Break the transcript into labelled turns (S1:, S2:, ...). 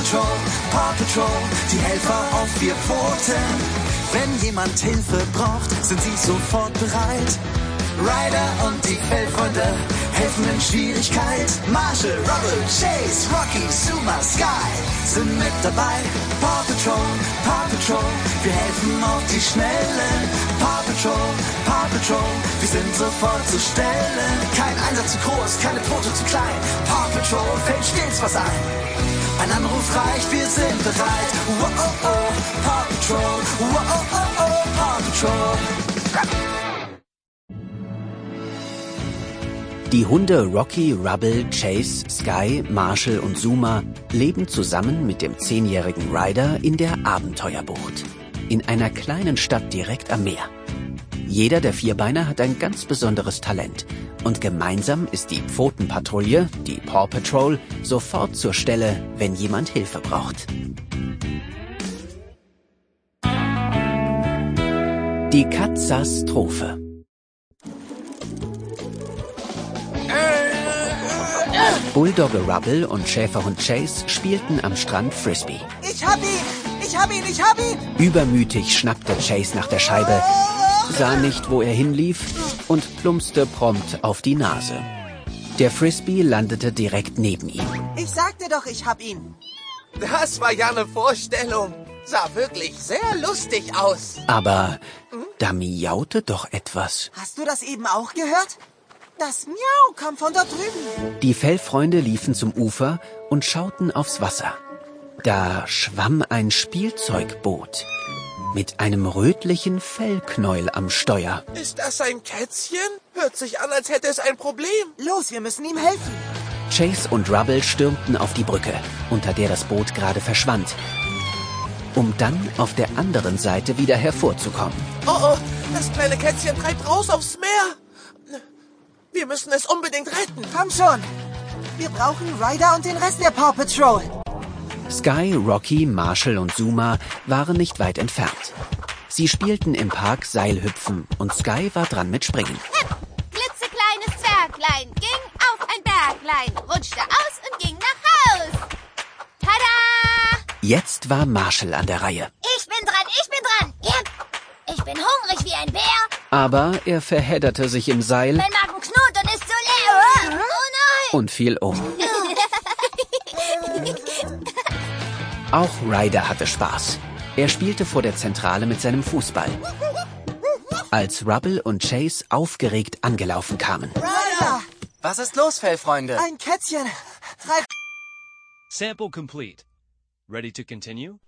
S1: Paw Patrol, die Helfer auf 4 Pfoten. Wenn jemand Hilfe braucht, sind sie sofort bereit. Ryder und die Fellfreunde helfen in Schwierigkeit. Marshall, Rubble, Chase, Rocky, Zuma, Sky sind mit dabei. Paw Patrol, wir helfen auf die Schnelle. Paw Patrol, wir sind sofort zu stellen. Kein Einsatz zu groß, keine Pfote zu klein. Paw Patrol fällt stets was ein. Ein Anruf reicht, wir sind bereit. Wow, oh, oh, Paw Patrol. Wow, oh, oh, oh, Paw Patrol.
S2: Die Hunde Rocky, Rubble, Chase, Sky, Marshall und Zuma leben zusammen mit dem 10-jährigen Ryder in der Abenteuerbucht. In einer kleinen Stadt direkt am Meer. Jeder der Vierbeiner hat ein ganz besonderes Talent. Und gemeinsam ist die Pfotenpatrouille, die Paw Patrol, sofort zur Stelle, wenn jemand Hilfe braucht. Die Katastrophe. Bulldogge Rubble und Schäferhund Chase spielten am Strand Frisbee.
S3: Ich hab ihn!
S2: Übermütig schnappte Chase nach der Scheibe, sah nicht, wo er hinlief und plumpste prompt auf die Nase. Der Frisbee landete direkt neben ihm.
S3: Ich sagte doch, ich hab ihn.
S4: Das war ja eine Vorstellung. Sah wirklich sehr lustig aus.
S2: Aber da miaute doch etwas.
S3: Hast du das eben auch gehört? Das Miau kam von dort drüben.
S2: Die Fellfreunde liefen zum Ufer und schauten aufs Wasser. Da schwamm ein Spielzeugboot mit einem rötlichen Fellknäuel am Steuer.
S4: Ist das ein Kätzchen? Hört sich an, als hätte es ein Problem.
S3: Los, wir müssen ihm helfen.
S2: Chase und Rubble stürmten auf die Brücke, unter der das Boot gerade verschwand, um dann auf der anderen Seite wieder hervorzukommen.
S4: Oh, das kleine Kätzchen treibt raus aufs Meer. Wir müssen es unbedingt retten.
S3: Komm schon. Wir brauchen Ryder und den Rest der Paw Patrol.
S2: Sky, Rocky, Marshall und Zuma waren nicht weit entfernt. Sie spielten im Park Seilhüpfen und Sky war dran mit Springen.
S5: Klitzekleines Zwerglein ging auf ein Berglein, rutschte aus und ging nach Haus. Tada!
S2: Jetzt war Marshall an der Reihe.
S5: Ich bin dran. Ja. Ich bin hungrig wie ein Bär.
S2: Aber er verhedderte sich im Seil
S5: Mein Magen knurrt und ist so leer. Oh nein!
S2: und fiel um. Auch Ryder hatte Spaß. Er spielte vor der Zentrale mit seinem Fußball. Als Rubble und Chase aufgeregt angelaufen kamen.
S3: Ryder!
S6: Was ist los, Fellfreunde?
S3: Ein Kätzchen. Treibt...
S7: Sample complete. Ready to continue?